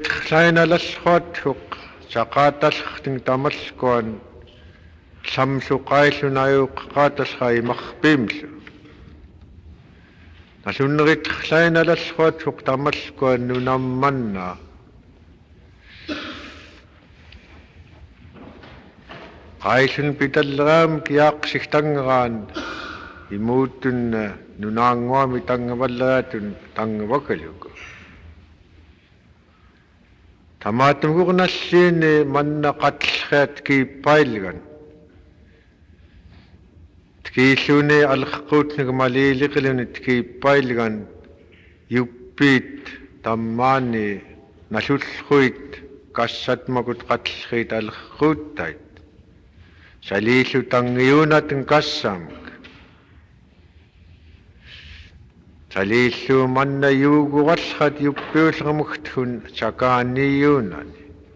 Sainalallhuathuq saqatallerting tamalkuan samsuqaillunayuqqaatalqa imarpiimlu nasunnerit sainalalluathuq tamalkuan nunammanna qaillun pitalleraam kiaaqsigtangeraan imuuttunna nunaanguami tangavallaatun tangavakaluku Tamaatumgurnalliini manna qatlleat kiippailgan tkiilluni allerquutnik maliiliqiluni tkiippailgan yuppiit tammaani nallullruit kassatmakut qatllriit allerquuttait saliillu tangiunatun kassamak Saliillu manna yuugurallat yuppiullermuktun sakaaniyuunani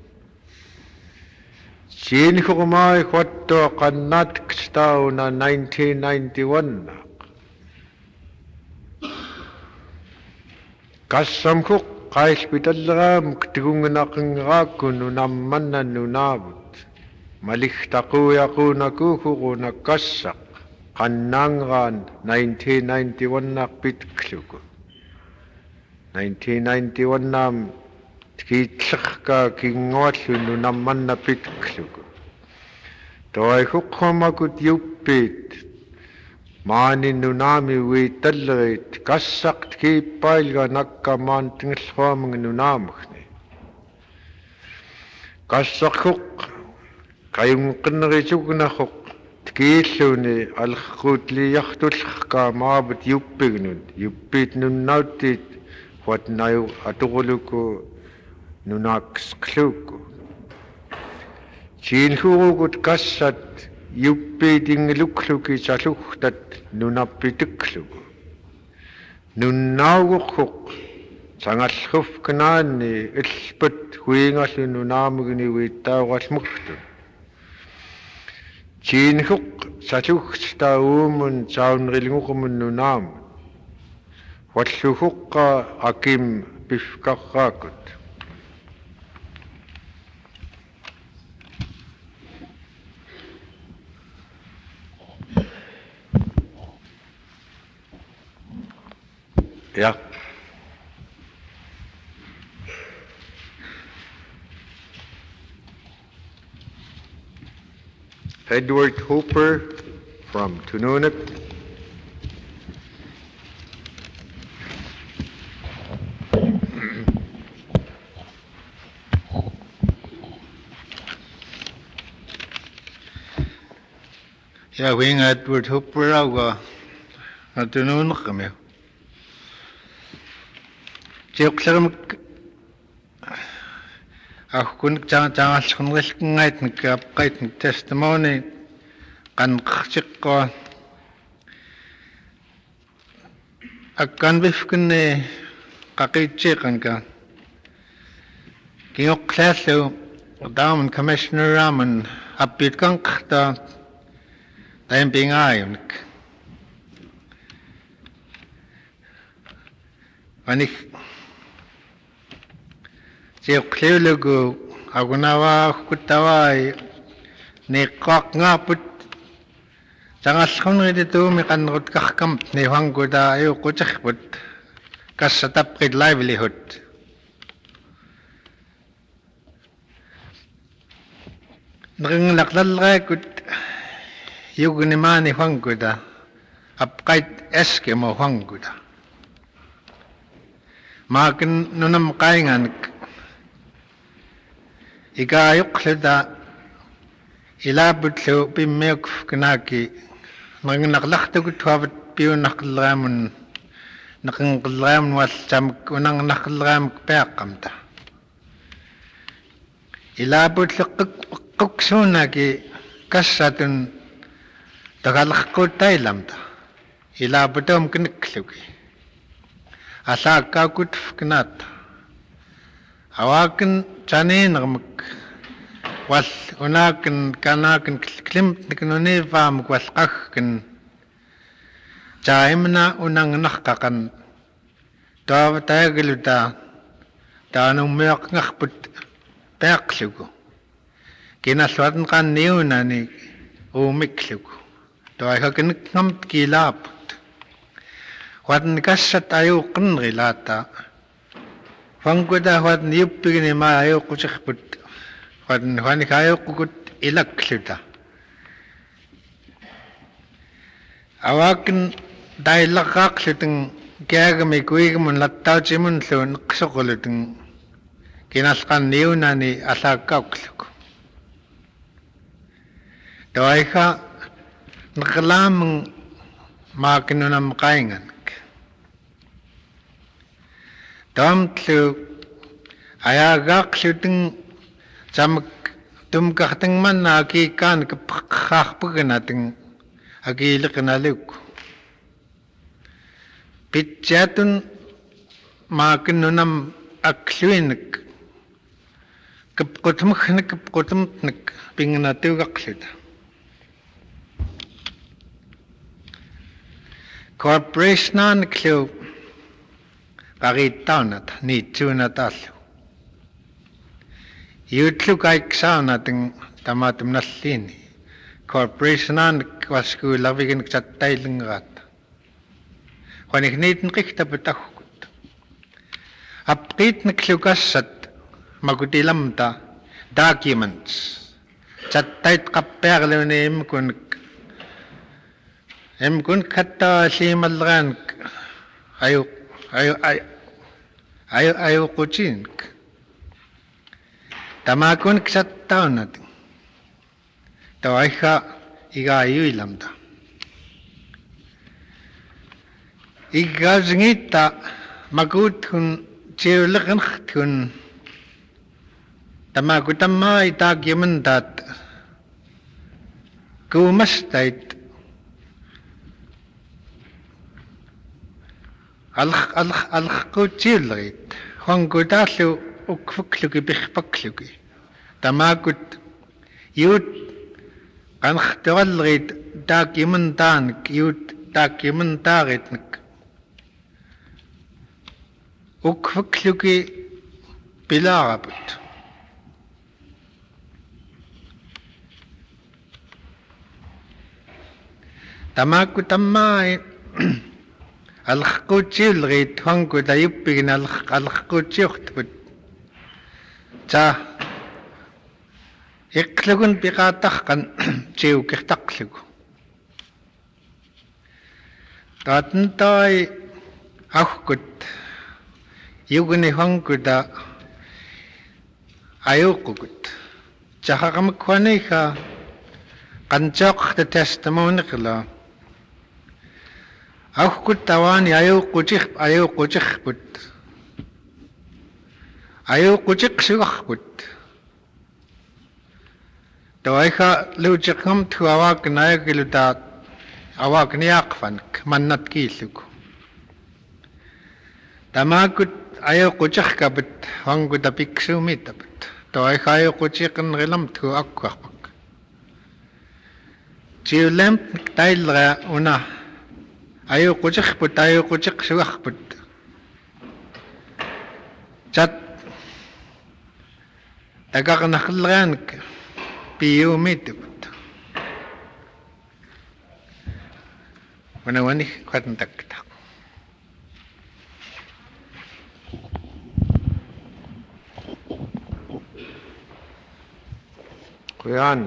Siinhurmaai huattua qannaatqstauna 1991 Kassamhuq qaillpitalleraamuk tigungnaqingeraakun nunammanna nunaavut maligtaquuyaquunakuuhuruna kassaq qannaangeraan 1991 pitkluku 1991 tkiitlerkaa kinguallu nunammanna pitkluku toaihuqqamakut yuppiit maani nunaami uitallerit kassaq tkiippailga nakkammaantingerluamunga nunaamugni kassaqhuq qayunqinnerisugnahuq Tkiilluni allerquutliartullerkaa maavut yuppignun yuppiit nunnauttiit huatnayu aturuluku nunaaqsqluuku Siinhurugut kassat yuppiit ingilukluki salugtat nunappitikluku Nunnauguqhuq sangallrufknaanni illput huingallu nunaamugni uittauralmuktun Siinhuq salugstauumun saunrilngurmun nunaamun Walluhuqqa akim pifkarraakut Ja Edward Hooper from Tununak. Ja, wing Edward Hooper auga Tununak kami. Tiuqlamak Ahkun jangalsqunrilkingait nikapqait testimony qanqartiqqua akkanvifkunni qaqiitsiiqanka kingoqqlaallu daamun commissioneraamun appiitkanqarta taimpiingaayunik anik Siuqliulugu agunawaaqqutawai niqqaaqngaaput sangalqunrituumi qannerutkarkamt nihuanguta ayuqquterput kassatapqit livelihood neringlaqlallerakut yugnimaani huanguta apqait eskimo huanguta maakin nunam qainganik Ikayuqluta ilabutlu pimmeuk knaaki naqnaqlartukut huavat piunaqlraamun naqnqlraamun wallamuk unarnaqlraamuk peaqqamta ilabutlu quqsuunaki kassatun tagalarquuttailamta ilabutum knikkluki allaakkaakut knaata Awaken Chaninamuk was unaken kanaken klimt niknunivam was achen Chaimna unang nakakan Tav Tagaluta таануммиақнгарпут пеақлугу киналлуатен қанниунани уумиклугу тоайхакиннамт килааппут хуатн кассат аюуққинрилаата фангуда хуатн юппигини ма аюуққутерпут хуатн хуаник аюуққукут илакклута аваакин дайлаққаақлутен каагами куигмун латтаутимун луун қисоқулутен киналқанниунани алааккаукклугу тоайха нqlaamung maakinunam qainganak tamtlu ayaagaaqluteng samak tumkartengmanna akiikaan kapqaarpuganateng akiiliqinaluk pitjatun maakinunam akluinak kapqutmuknak kapqutumtnak pingnatuugaqluta corporation club parittaunat niitsuunatallu yuutlukaiksaunateng tamatumnalliini corporation waskuularvigin sattailingeraat qanikniiten qiktaputaggukut apqiitniklukassat makutilamta documents sattait qappiarluuniimkunik kun katta limalran ayo kucing tamakun ksataunat tawaiha iga ayuilamda igazngita magutun chiulagantun tamakutamma itagyamandat kumastait алхқутсиуллерит хуангутааллу укфуклуги пихпаклуги тамаакут юут канхтераллерит таакиментааник юут таакиментааритник укфуклуги пилаарапут тамаакут таммаа алхқутсиуллерит хуангу таюппигин алхқутсиортпут та иқлугун пиқаатарқан тиукертақлугу таатнтай ахкут югни хуангуда аюққукут чахақамаккуаниха қанчаақта тестамониқла ахкут тавани аюққутиқпут аюққутиқсуарпут тоайха луутиққам туаваакнаякилутаат аваакниаақфанк маннат кииллуку тамаакут аюққутиқкапут вангута пиксуумиттапут тоайха аюққутиққинрилам ту аккуарпак тиулэмп тайлера уна аюқутиқпут аюқутиқсуарпут чат тагаарнахлераанак пиумитпут ванавани кватнтакта Kuyan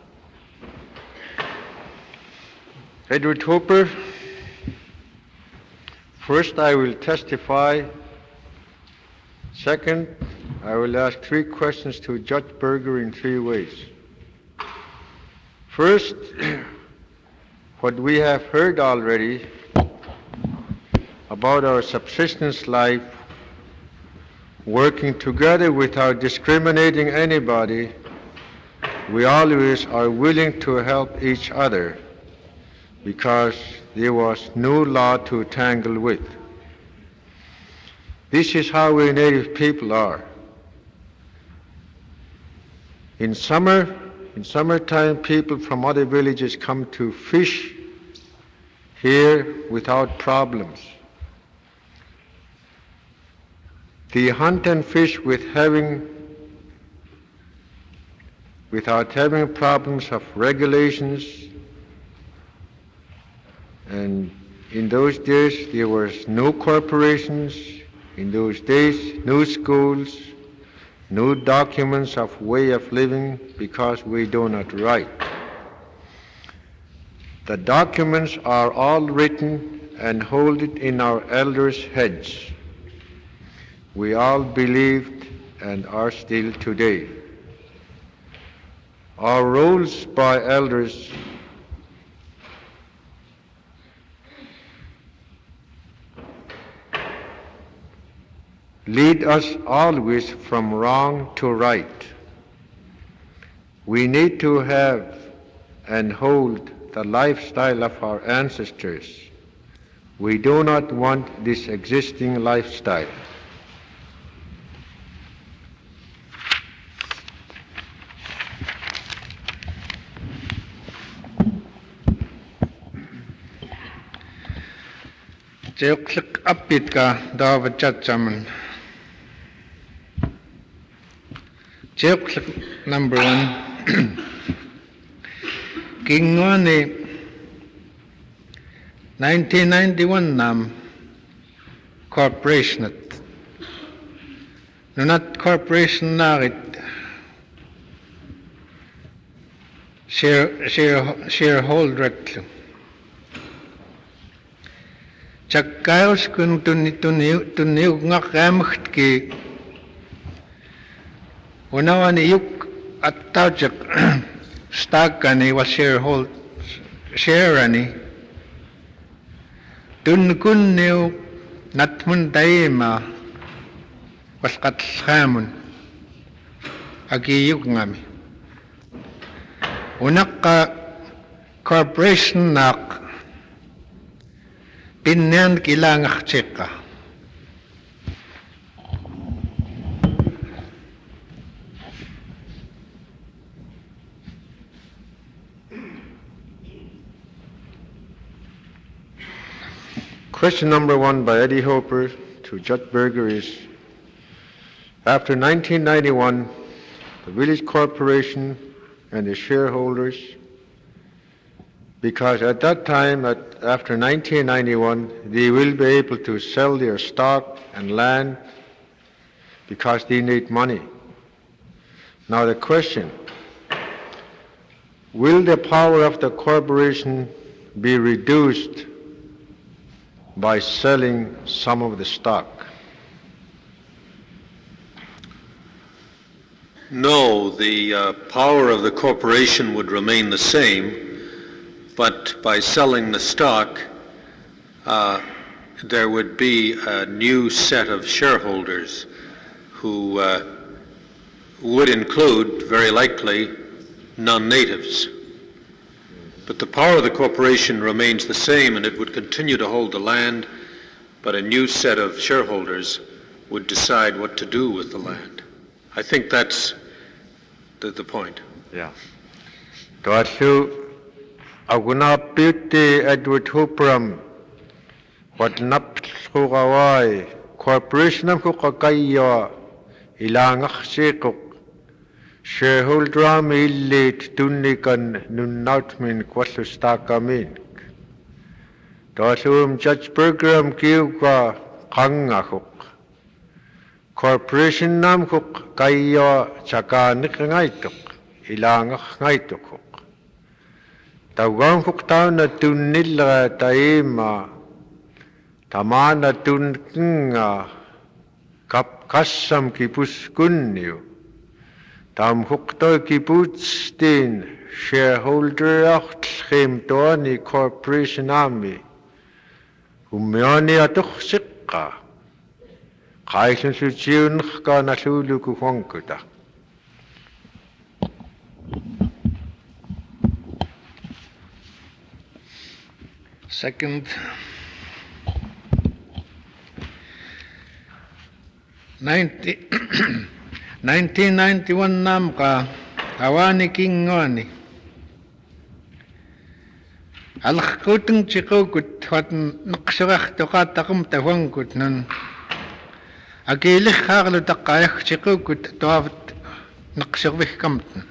Edward Hooper. First, I will testify. Second, I will ask 3 questions to Judge Berger in 3 ways. First, what we have heard already about our subsistence life, working together without discriminating anybody, we always are willing to help each other because there was no law to tangle with. This is how we native people are. In summertime, people from other villages come to fish here without problems. The hunt and fish without having problems of regulations, and in those days there was no corporations, in those days no schools, no documents of way of living because we do not write. The documents are all written and hold it in our elders' heads. We all believed and are still today. Our roles by elders lead us always from wrong to right. We need to have and hold the lifestyle of our ancestors. We do not want this existing lifestyle. Click upbeat ka dawa chat chaman. Click number 1. Kingwani 1991 nam corporation at. Nunat corporation narit shareholder. Chakayos kun tuniw nga kamacht ki unawan yuk at taujak stock ani was share ani tun kun new natmun daima was katlamun agi yuk ngami unak ka corporation nak Pinyan kilangak cheka. Question number 1 by Eddie Hopper to Judge Berger is, after 1991, the village corporation and the shareholders, because at that time, after 1991, they will be able to sell their stock and land because they need money. Now the question, will the power of the corporation be reduced by selling some of the stock? No, the power of the corporation would remain the same. But by selling the stock, there would be a new set of shareholders who would include, very likely, non-natives. But the power of the corporation remains the same, and it would continue to hold the land, but a new set of shareholders would decide what to do with the land. I think that's the point. Yeah. Aguna Piti Edward Hopram, what Napsugawai, Corporation of Kukakaya, Ilangak Sekuk, shareholder illit Tunikan Nunautmin Kwasustakamin. Dasum Judge Bergram Kiuka Kangakuk. Corporation Namkuk Kaya Chakanik Ngaituk, Ilangak Ngaitukuk. Tawang kuktaw na tunila taima tamana tunga kapkasam kipus kunyo tam kuktaw kiputs din shareholder achtlim toani corporation ami humyani atuk sikka kaisin sujiun ka nasulu kuhongkuta. Second, 1991 nam ka awani kingwani. Alakuteng chikokut wat naksurah toka takum tawangkut nun. Акиилиххаарлу таққаягтиқуккут туават неқсервигкамтан.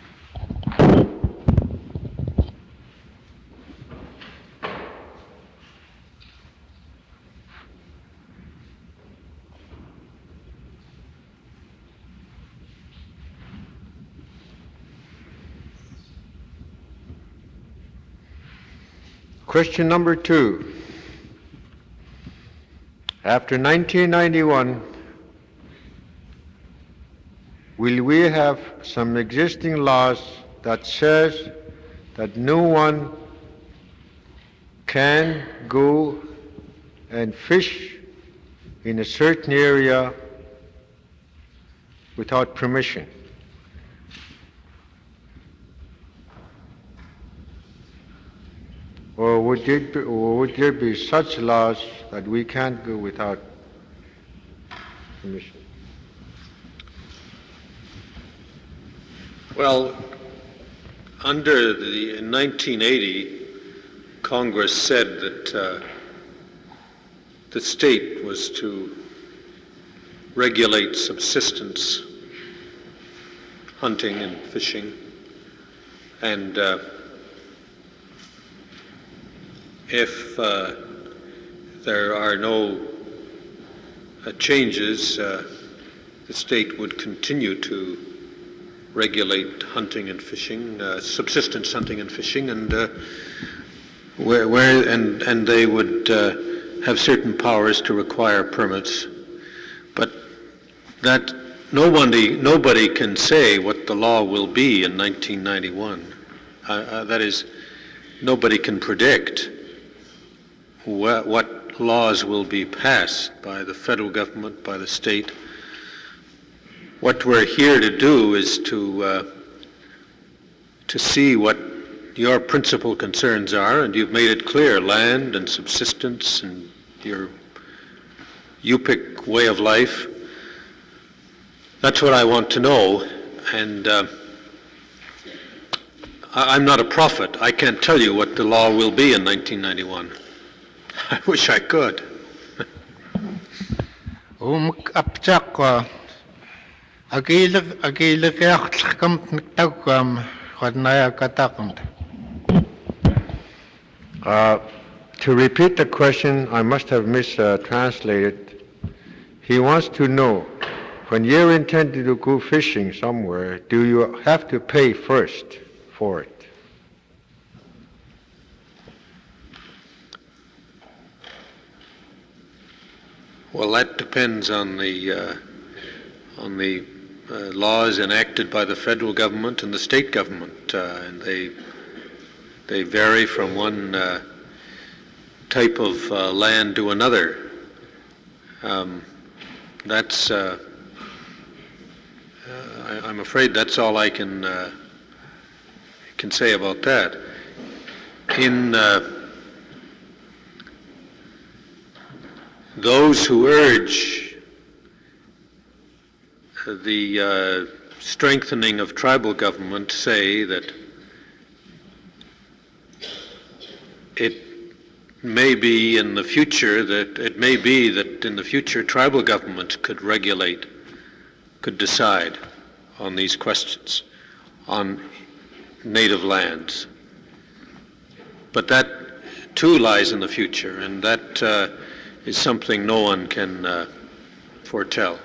Question number 2. After 1991, will we have some existing laws that says that no one can go and fish in a certain area without permission? Or would there be such laws that we can't go without permission? Well, in 1980, Congress said that the state was to regulate subsistence hunting and fishing, and if there are no changes, the state would continue to regulate hunting and fishing, subsistence hunting and fishing, and and they would have certain powers to require permits. But that nobody can say what the law will be in 1991. That is, nobody can predict what laws will be passed by the federal government, by the state. What we're here to do is to see what your principal concerns are, and you've made it clear: land and subsistence and your Yupik way of life. That's what I want to know, and I'm not a prophet. I can't tell you what the law will be in 1991. I wish I could. To repeat the question, I must have mistranslated. He wants to know, when you're intending to go fishing somewhere, do you have to pay first for it? Well, that depends on the laws enacted by the federal government and the state government, and they vary from one type of land to another. That's I'm afraid that's all I can say about that. In those who urge the strengthening of tribal government say that it may be in the future tribal governments could decide on these questions on native lands. But that too lies in the future, and that is something no one can foretell.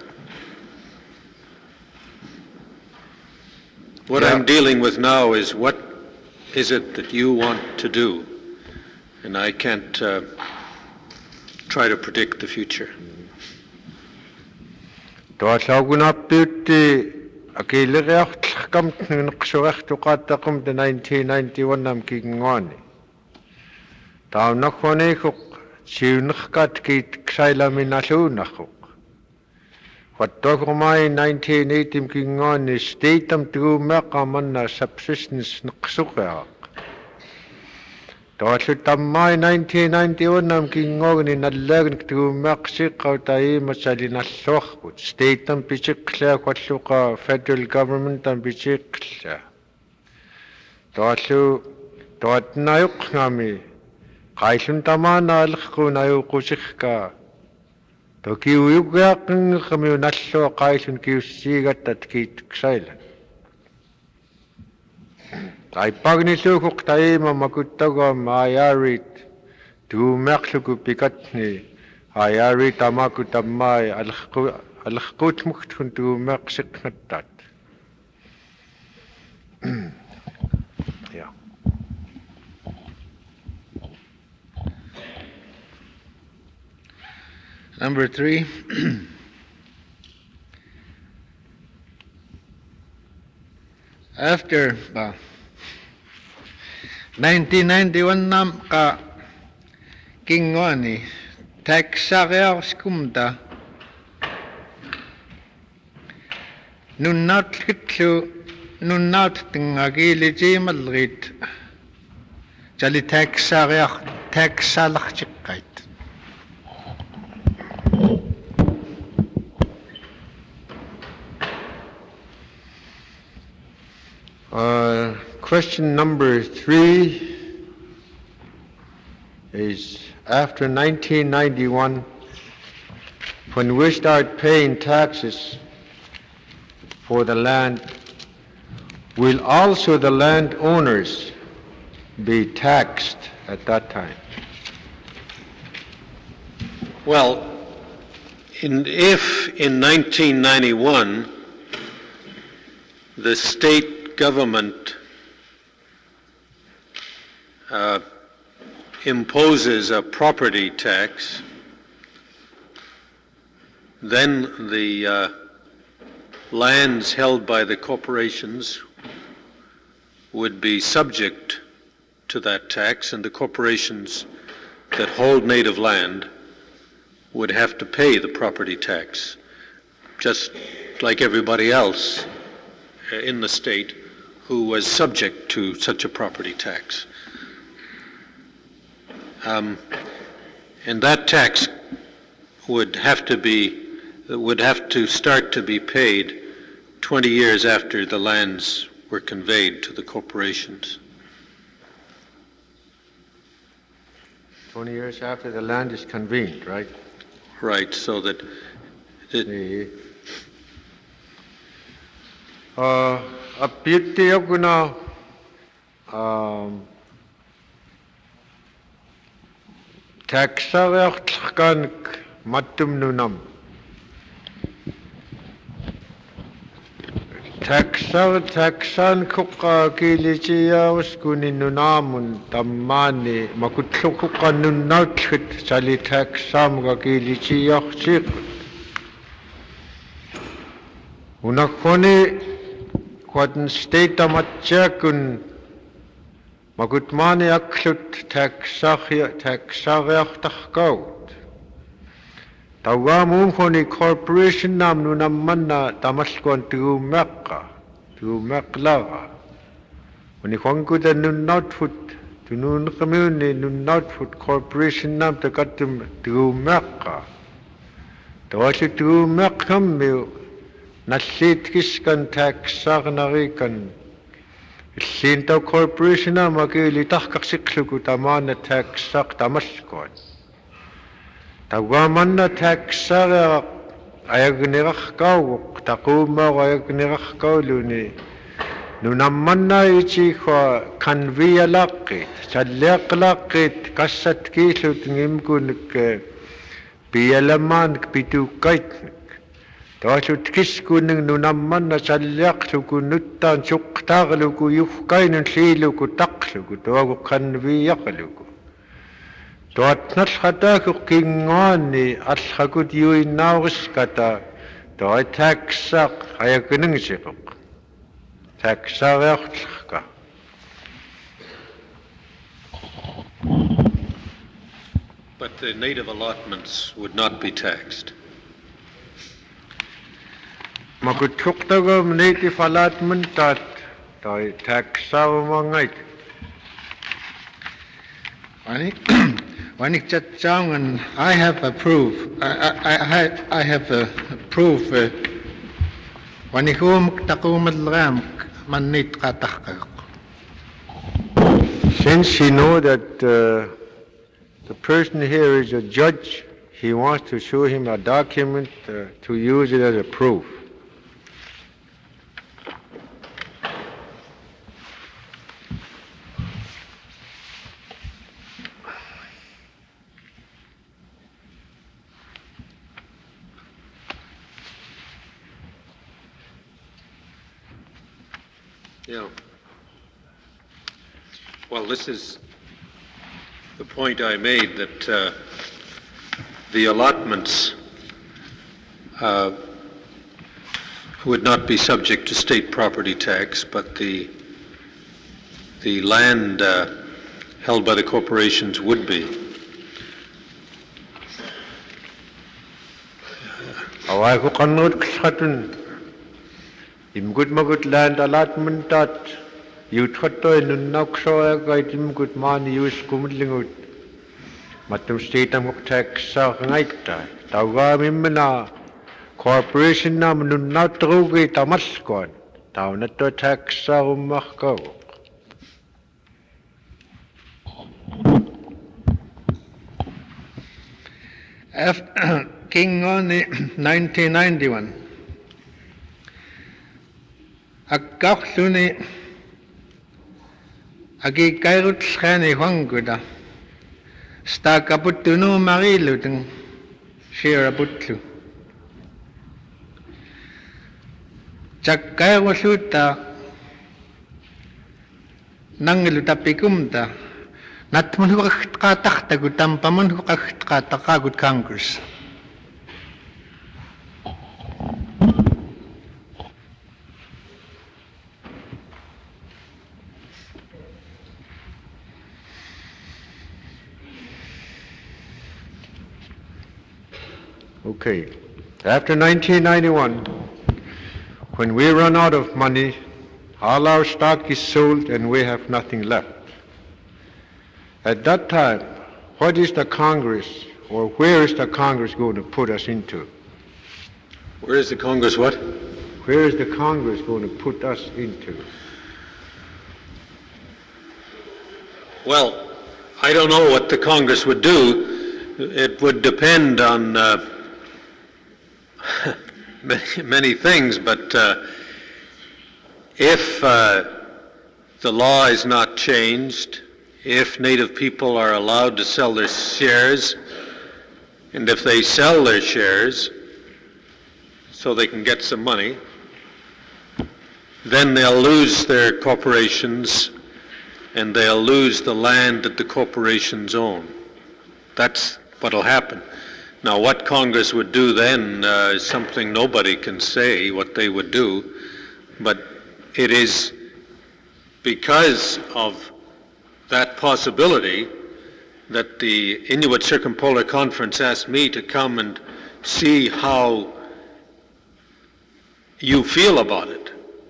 What I'm dealing with now is what is it that you want to do, and I can't try to predict the future. The 1991 Siunachkat kit ksailaminalunachuk. What Dogomai 1918 king on is statum to Makamanna subsistence Nxuka. Dotlutamai 1991 king on in a leg to Mexico Taimasalina Sochwood, statum Pichikla Quatluka, federal government and Pichikla. Dot Nayuknami. Kaisun tamana alkuna yukusikka Tokiuyugakin kami nallo kaisun kiusigat at kiiksailan. Tai pagnisukuk taima makuttago maayarit tuumaksuku pikatni ayarit amakutamai alhkutmuktun tuumaksiknattat. Yeah. Number 3. After 1991 nam ka kingwani taxareas kumda nunnat kitlu nunnat tingagili malrit jali taxalachikait. Question number 3 is after 1991, when we start paying taxes for the land, will also the landowners be taxed at that time? Well, if in 1991 the state government imposes a property tax, then the lands held by the corporations would be subject to that tax, and the corporations that hold native land would have to pay the property tax, just like everybody else in the state who was subject to such a property tax. And that tax would have to start to be paid 20 years after the lands were conveyed to the corporations. 20 years after the land is convened, right? Right, so that apitiyaguna taxareaqtlaqanik mattumnunam taxan kuqa kilitiyaus kuninnunamun tammani makutlukuqannunnautlit sali taxamga kilitiyaqtiq unakkoni quaten state amatjakun makutmani aklut taxareaqtaqaut tawamun khoni corporation nam nunammanna tamalkuan tuumeqlaqa uni khonkuta nunnautfut tunun community nunnautfut corporation nam takatum tuumeqqa tawassu tuumeqqammiu nalliitkiskan taxaarnarikan illiinta corporation nam akili tarqarsiqluku tamaana taxaaq tamalkuan tawamanna taxareaq ayagniqarqauq taquummaaq ayagniqarqauluni nunammanna ichikwa kanvialaqqit salliaqlaqqit kassatkiillut ngimkunik pialamaan pituuqqaitnik tawasut kiskuning nunammanna salliaqluku nuttaan suqtaarluku yuhkainun liiluku taqluku tawagu kanviaqluku toatnalqatakuq kingaani allaqut yuinnauriskata toi taxaq ayakuningsiquq taxareaqtlqa but the native allotments would not be taxed. Makutluqtagam native allotment tat toi taxaumangait Wanik chatchaungan, I have approved. I have approved. Wanikum takumadram manit katakak. Since you know that the person here is a judge, he wants to show him a document to use it as a proof. Yeah. Well, this is the point I made, that the allotments would not be subject to state property tax, but the land held by the corporations would be. Awai ko kanut ksatun imgut magut land allotment dot you thoto nun nakso ga imgut man use kumlingut matum state am tax sa ngaita tawga mimna corporation nam nun natrugi tamaskon taw na to tax sa umakko. King on 1991. Akkakhluni agi kairut schani hwanguda sta kaputunu mariluteng shira putlu chakkairusuta nangiluta pikumta natmun huqaqtaqta gutampamun huqaqtaqta gut Congress. Okay. After 1991, when we run out of money, all our stock is sold and we have nothing left. At that time, what is the Congress, or where is the Congress going to put us into? Where is the Congress what? Where is the Congress going to put us into? Well, I don't know what the Congress would do. It would depend on many things, but if the law is not changed, if Native people are allowed to sell their shares, and if they sell their shares so they can get some money, then they'll lose their corporations and they'll lose the land that the corporations own. That's what'll happen. Now, what Congress would do then is something nobody can say what they would do, but it is because of that possibility that the Inuit Circumpolar Conference asked me to come and see how you feel about it.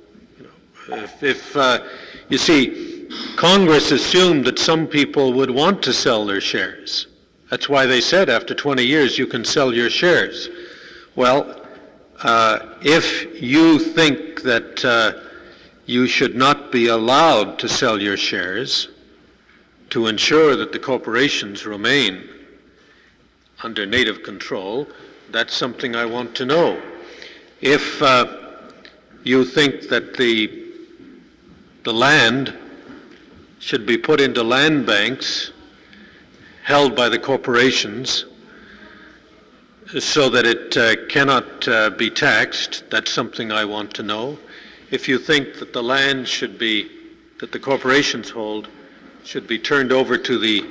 If you see, Congress assumed that some people would want to sell their shares. That's why they said after 20 years you can sell your shares. Well, if you think that you should not be allowed to sell your shares to ensure that the corporations remain under Native control, that's something I want to know. If you think that the land should be put into land banks held by the corporations so that it cannot be taxed, that's something I want to know. If you think that the land should be, that the corporations hold, should be turned over to the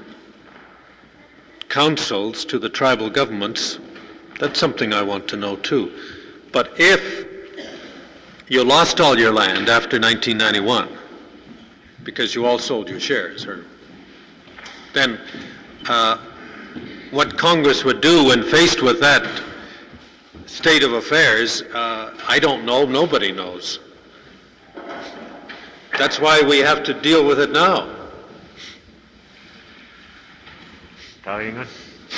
councils, to the tribal governments, that's something I want to know too. But if you lost all your land after 1991 because you all sold your shares, then what Congress would do when faced with that state of affairs, I don't know, nobody knows. That's why we have to deal with it now. Taringan.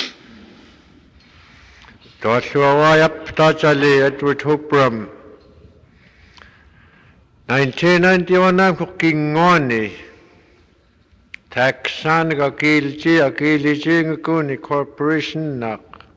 Tosuawayap Tachali Edward Hupram. 1991 ang kukingoni. Taxan ka kilji akiliji ngakuni corporation nak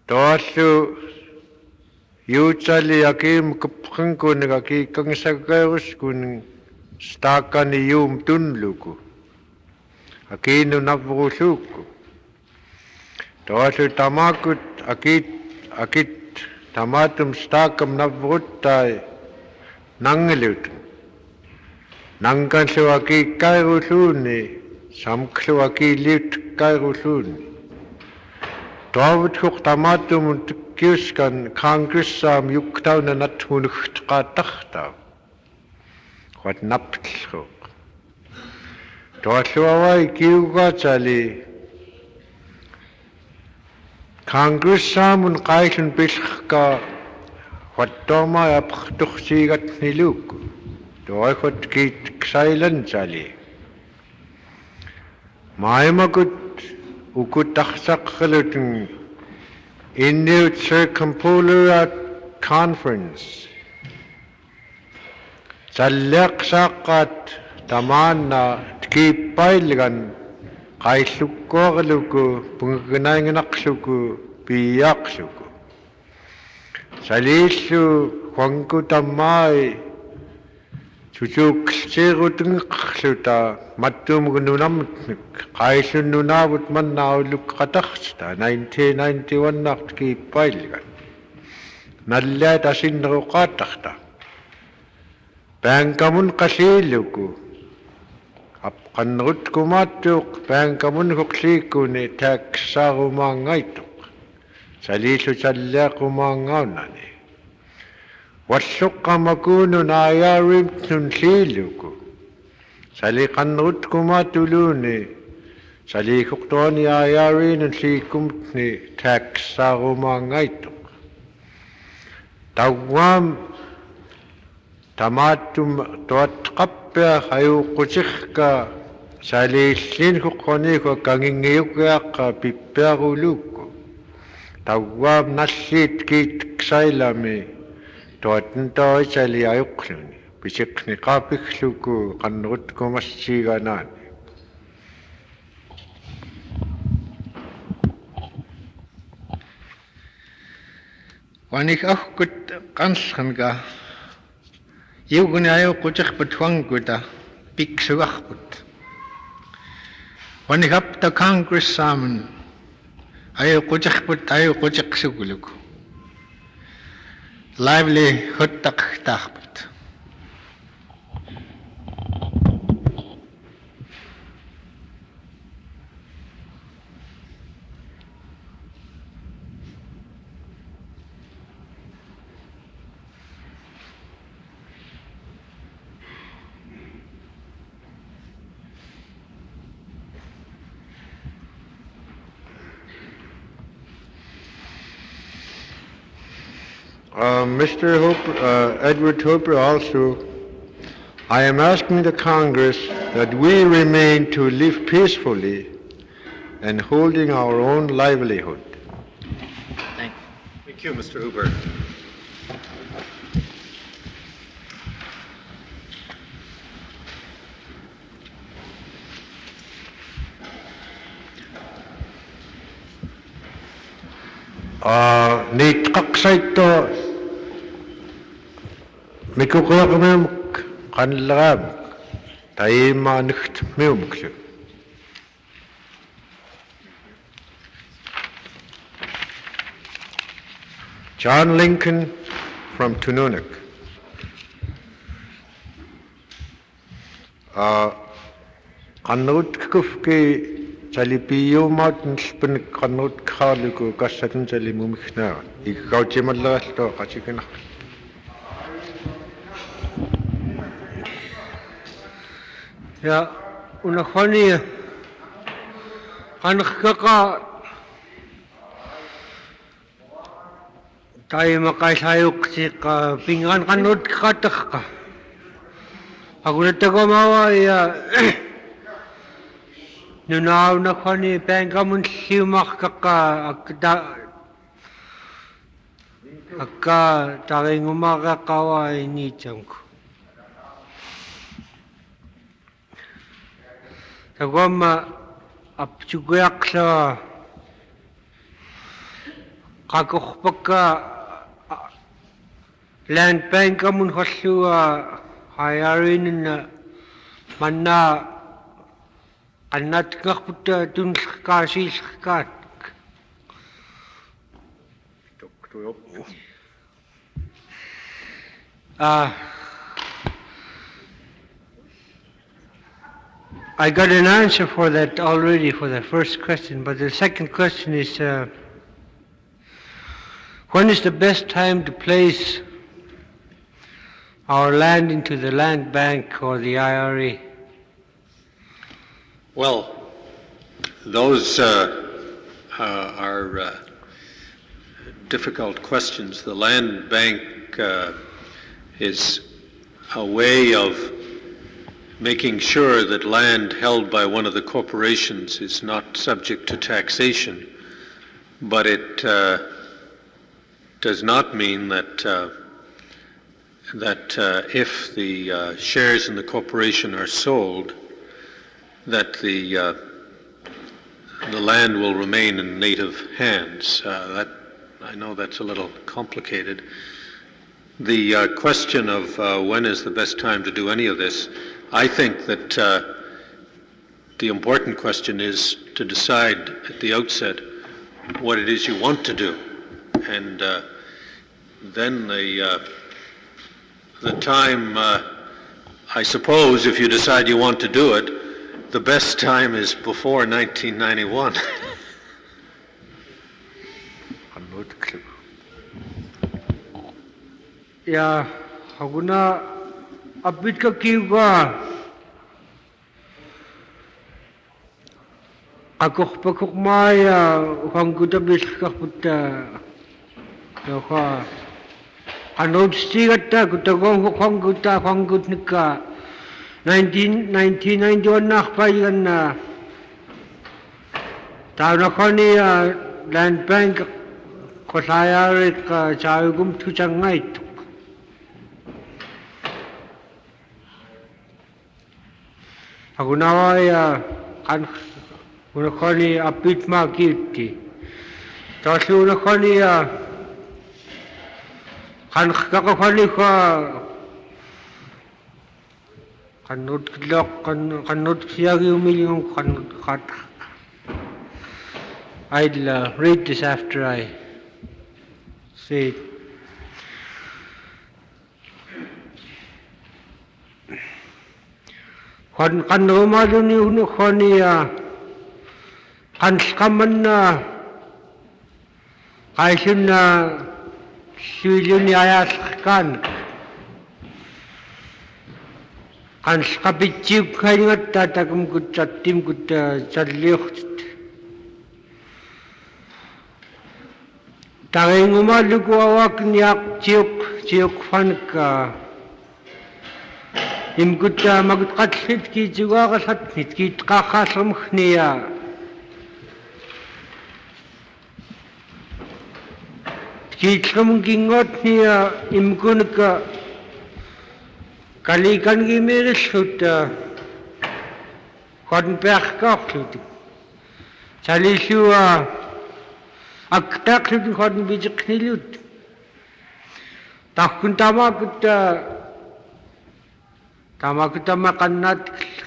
Toallu yuutsali akim kupqankun aki kangsagaus kun stakani yum tunluku. Akinu navrusuku. Toallu tamakut akit tamatum stakam navruttai nangelut. Nangansu aki kairusuni samklu aki liut kairusuni. Toavut tamatum kiuskan kangrissam yuktauna natmunuhtqatahtav. Wat naptluk. Toalluawai kiugatsali kangrissamun qailun pilqa wattoma yapkhtukhsigat niluk. Toakhot kit ksailan tsali. Maimakut ukutakhsaqlutun Inuit Circumpolar Conference. Tsalliaqsaqqat tamanna tkipailgan qaillukkoorluku pungnaingnaqluku piyaqluku. Salillu huanku tammai Chuchuklchirutunqluta mattumugununamutnik qaillunnunaavut mannaulluqqataqsta 1991 naqtki pailgan nallaat asinneruqaataqta paankamun qasiiluku apqannerutkumaattuuq paankamun huqliikkuni taaksaarumaangaituq salillu salliaqumaangaunani Walluqqamakunun ayaarimtnun liiluku. Saliqannerutkumaatuluni saliikuqtuani ayaariinun liikumtni taaksaarumaangaituq. Tawwaam tamaattum tuatqappia hayuqqutiqqa saliillinhuqqaniku kangingiukiaqqa pippiaruluukku. Tawwaam nalliit kiitksailami Toatten toisali ayuqluni, pisiqni qaapikluku qannerutkumassiiganaani. Wanik ahkut qansqanqa yuuguni ayuqqutiqput huankuta piksuaqput. Wanik apta Congressaamun ayuqqutiqsuguluku. Livelihood taqtaqput. Mr. Hooper, Edward Hooper also, I am asking the Congress that we remain to live peacefully and holding our own livelihood. Thank you, Mr. Hooper. Nitqaqsaitto mikuqeqmemuk qanlaqamuk taimaanigtmiumuklu. John Lincoln from Tununuk. Qannutkufki Salipiyumaatun spinnik qannutkaaluku kassatun salimumiknaa. Ikkautimallaqalluqa qatikinaq. Ja unakhwani qanqaqa taimaqaisayuqsiqa pingan qannutkaqataqqa. Aqunattagomawa ya Nunaaunakhwani paankamun liumarqaqa akka taringumaraqawa iniitsamku. Tagwamma apchukuaqla qakorpaka land bank amun hollua hayarin manna annat qarputta tunlqaasiillqaat I got an answer for that already for the first question, but the second question is when is the best time to place our land into the land bank or the IRA? Well, those are difficult questions. The land bank is a way of making sure that land held by one of the corporations is not subject to taxation, but it does not mean that if the shares in the corporation are sold, that the land will remain in native hands. I know that's a little complicated. The question of when is the best time to do any of this, I think that the important question is to decide at the outset what it is you want to do, and then the time, I suppose, if you decide you want to do it, the best time is before 1991. Yeah, haguna abit ka kiwa pakok maya hanguta biskaputta yoka anod stigata kutagong hangutnika 1991 nakpayan na tauna koni land bank kosayarik chayugum tuchangait Agunawaya kan unakoni apit makiti. Tapos unakoni kan kakakoni ka kanot klok kanot siyagi umiling kanot kat. I'll read this after I say it. Kan rumado ni unukoni kan skaman na kaisin na silyo ni ayas kan skapitsip kaingat tatagum kutsatim kutsaliyok tanging umalugo awak niyak chiyok fanka Imgut magkatlit ki juga kasatnit ki kakasam khniya. Ki tlam gingot niya imgun ka kalikan ki meresut kon pech kaklit. Chalisu aktaklit kon bijik nilut. Takun tamakut Tamakutama kanat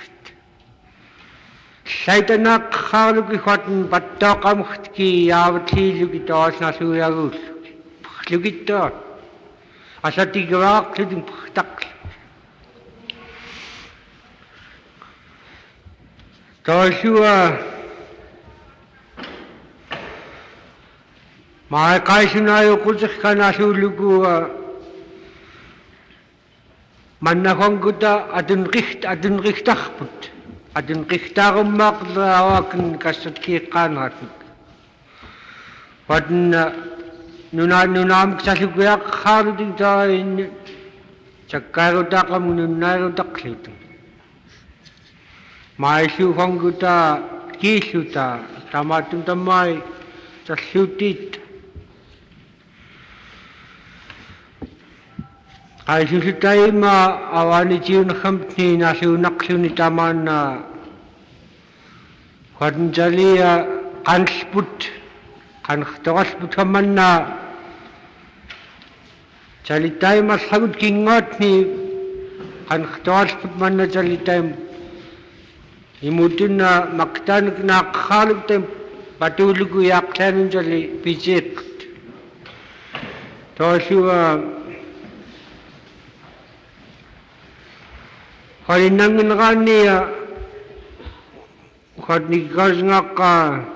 Saitanak haluki hotten patokam ki yavati lukitos nasuyagul. Lukito. Asati gawak luting tak. Tosua Makai sunayo kulsik kanasulugu Mannakong guta adun richtachput. Adun richtarum maqlawakan kasat kiqanat. Wadn nunam kasasukuyak kharuding tain chakaro takam nunaro taklit. Maisu guta kisuta tamatun tamay sasutit. Ay susitay awani chiyun khampni na siunaksyuni taman na kwadnjali kansput qanqtoqalput kamanna chalitaimas hagut kingotni qanqtoqalput manna chalitaim imutunna maktanuk naqhaluktem patulugu yaqtanun chali pichit tosuwa harinangngani khatnikasngaka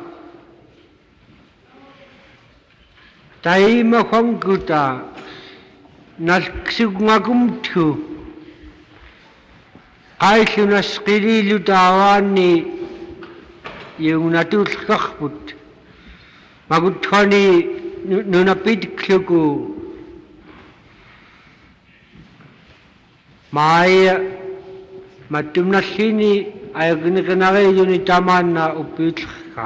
taima khongkuta nalksugngagumthu qaillunas qililutawani yung natulqaqput magutkhani nunapitqluku maaya matumnallini ayagnikanareyuni tamanna uppiutlqa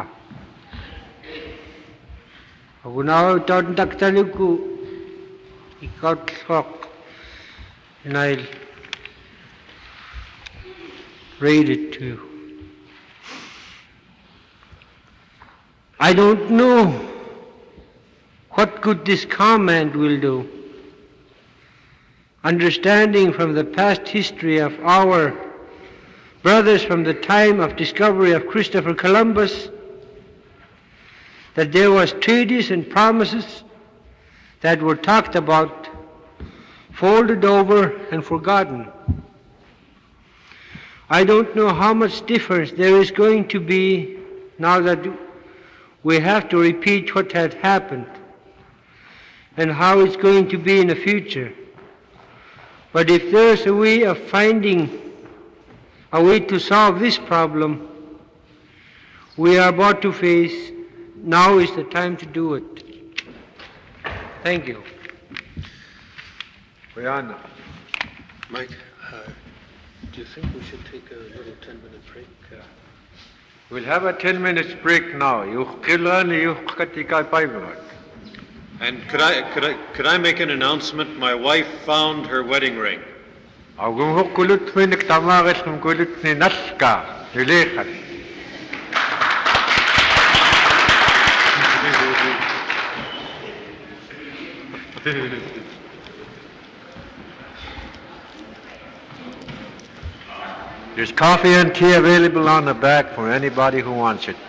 agunaw tawtaktaluku ikatlqaq and I'll read it to you. I don't know what good this comment will do. Understanding from the past history of our brothers from the time of discovery of Christopher Columbus, that there was treaties and promises that were talked about, folded over and forgotten. I don't know how much difference there is going to be now that we have to repeat what had happened and how it's going to be in the future. But if there's a way of finding a way to solve this problem we are about to face, now is the time to do it. Thank you. Brianna. Mike, do you think we should take a little 10-minute break? We'll have a 10 minutes break now. And could I make an announcement? My wife found her wedding ring. There's coffee and tea available on the back for anybody who wants it.